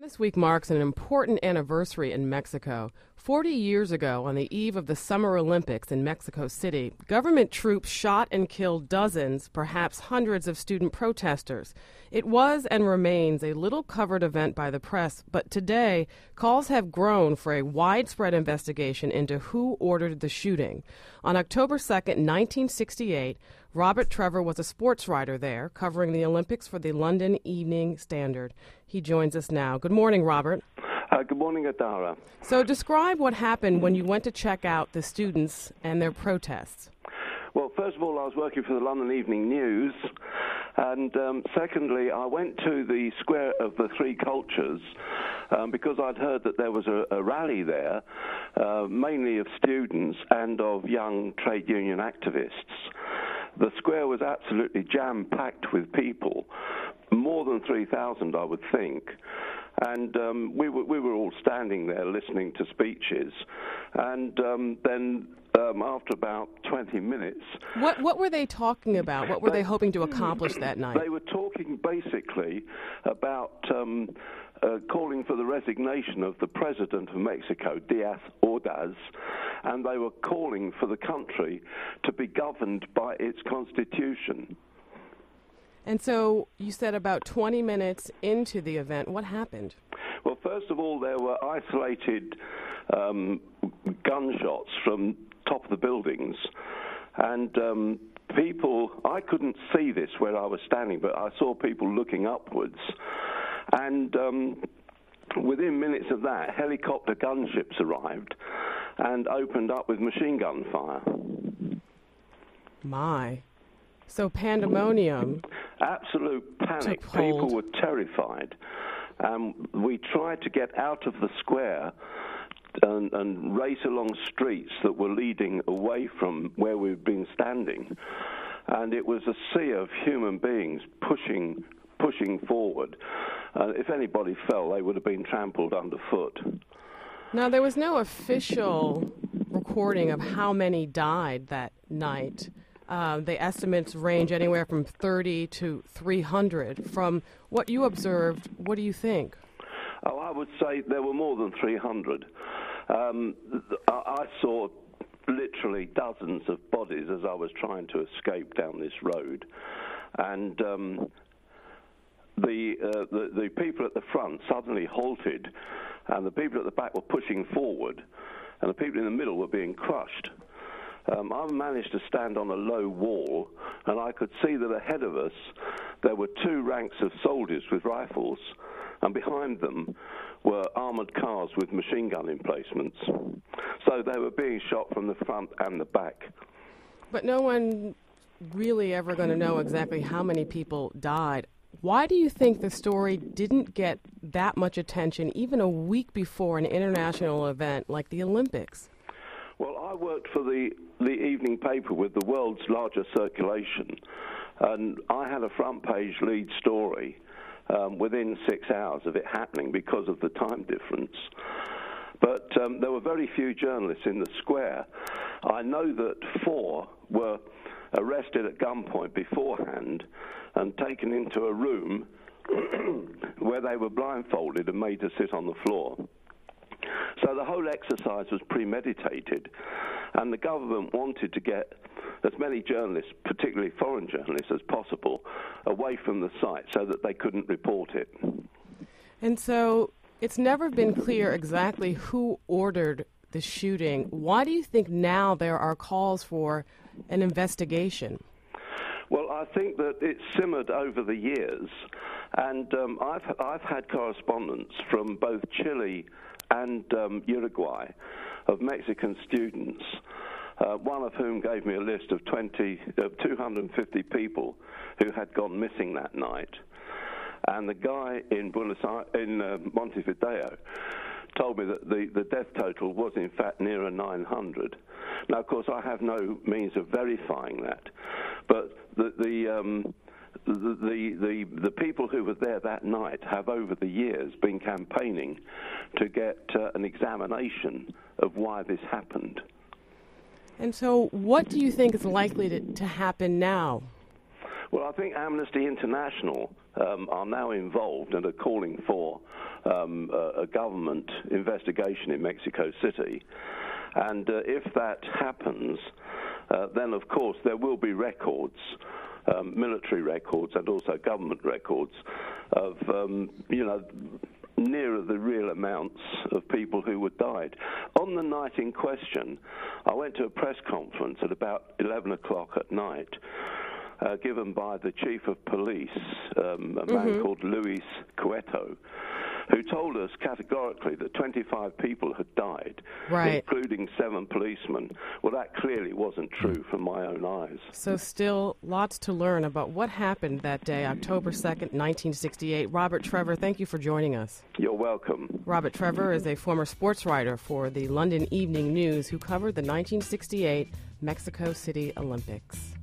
This week marks an important anniversary in Mexico. 40 years ago, on the eve of the Summer Olympics in Mexico City, government troops shot and killed dozens, perhaps hundreds of student protesters. It was and remains a little covered event by the press, but today, calls have grown for a widespread investigation into who ordered the shooting. On October 2nd, 1968, Robert Trevor was a sports writer there, covering the Olympics for the London Evening Standard. He joins us now. Good morning, Robert. Good morning, Adara. So describe what happened when you went to check out the students and their protests. Well, first of all, I was working for the London Evening News, and secondly, I went to the Square of the Three Cultures because I'd heard that there was a rally there, mainly of students and of young trade union activists. The square was absolutely jam-packed with people, more than 3,000, I would think. And we were all standing there listening to speeches. And then after about 20 minutes... What were they talking about? What were they hoping to accomplish that night? They were talking basically about calling for the resignation of the president of Mexico, Díaz Ordaz, and they were calling for the country to be governed by its constitution. And so you said about 20 minutes into the event, what happened? Well, first of all, there were isolated gunshots from top of the buildings, and people, I couldn't see this where I was standing, but I saw people looking upwards. And within minutes of that, helicopter gunships arrived and opened up with machine gun fire. My. So pandemonium. Absolute panic. People were terrified. We tried to get out of the square and race along streets that were leading away from where we'd been standing. And it was a sea of human beings pushing forward. If anybody fell, they would have been trampled underfoot. Now, there was no official recording of how many died that night. The estimates range anywhere from 30 to 300. From what you observed, what do you think? Oh, I would say there were more than 300. I saw literally dozens of bodies as I was trying to escape down this road. And the people at the front suddenly halted, and the people at the back were pushing forward, and the people in the middle were being crushed. I managed to stand on a low wall, and I could see that ahead of us there were two ranks of soldiers with rifles, and behind them were armoured cars with machine gun emplacements. So they were being shot from the front and the back. But no one really ever going to know exactly how many people died. Why do you think the story didn't get that much attention even a week before an international event like the Olympics? Well, I worked for the evening paper with the world's largest circulation, and I had a front-page lead story within 6 hours of it happening because of the time difference. But there were very few journalists in the square. I know that 4 were arrested at gunpoint beforehand and taken into a room where they were blindfolded and made to sit on the floor. So the whole exercise was premeditated, and the government wanted to get as many journalists, particularly foreign journalists, as possible away from the site so that they couldn't report it. And so it's never been clear exactly who ordered the shooting. Why do you think now there are calls for an investigation? Well, I think that it's simmered over the years, and I've had correspondence from both Chile and Uruguay of Mexican students, one of whom gave me a list of 250 people who had gone missing that night. And the guy in Montevideo told me that the death total was in fact nearer 900. Now, of course, I have no means of verifying that, but the people who were there that night have over the years been campaigning to get an examination of why this happened. And so what do you think is likely to happen now? Well, I think Amnesty International are now involved and are calling for a government investigation in Mexico City. And if that happens, then, of course, there will be records, military records and also government records of, nearer the real amounts of people who had died. On the night in question, I went to a press conference at about 11 o'clock at night, given by the chief of police, a man called Luis Cueto, who told us categorically that 25 people had died, including 7 policemen. Well, that clearly wasn't true from my own eyes. So still lots to learn about what happened that day, October 2nd, 1968. Robert Trevor, thank you for joining us. You're welcome. Robert Trevor is a former sports writer for the London Evening News who covered the 1968 Mexico City Olympics.